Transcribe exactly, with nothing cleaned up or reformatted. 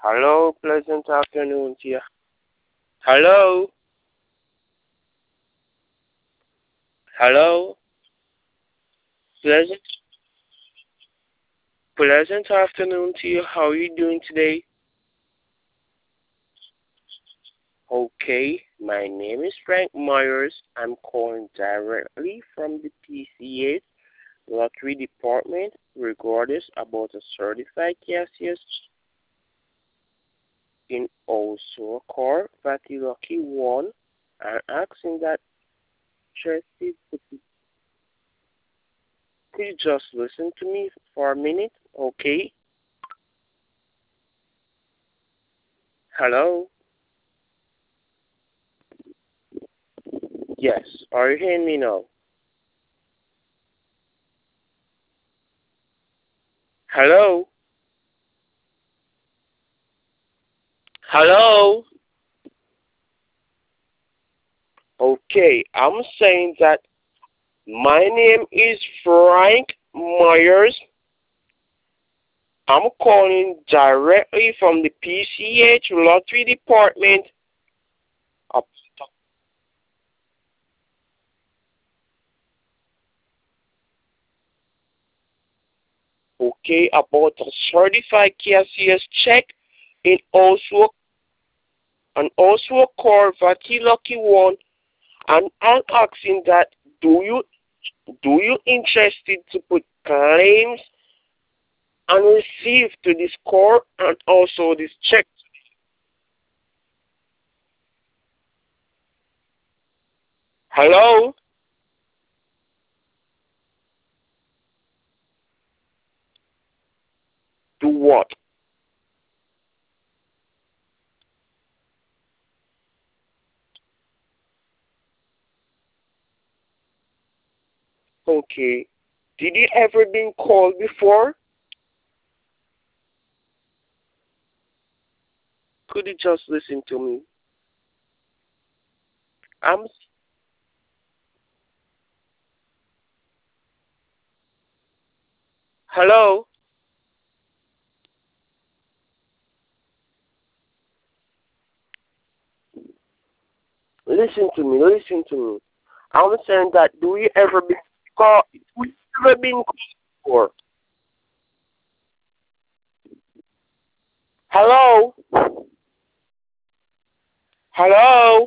Hello, pleasant afternoon to you. Hello, hello, pleasant, pleasant afternoon to you. How are you doing today? Okay, my name is Frank Myers. I'm calling directly from the P C A Lottery Department regarding about a certified cashier in also a car that you lucky won. I'm asking that interested. Could you just listen to me for a minute? Okay. Hello. Yes. Are you hearing me now? Hello? Hello? Okay, I'm saying that my name is Frank Myers. I'm calling directly from the P C H Lottery Department. Up- Okay, about a certified cashier's check and also and also a call that you lucky one. And I'm asking that do you do you interested to put claims and receive to this call and also this check? Hello? Do what? Okay. Did you ever been called before? Could you just listen to me? I'm hello? Listen to me, listen to me. I'm saying that do you ever been called do you ever been called before? Hello? Hello?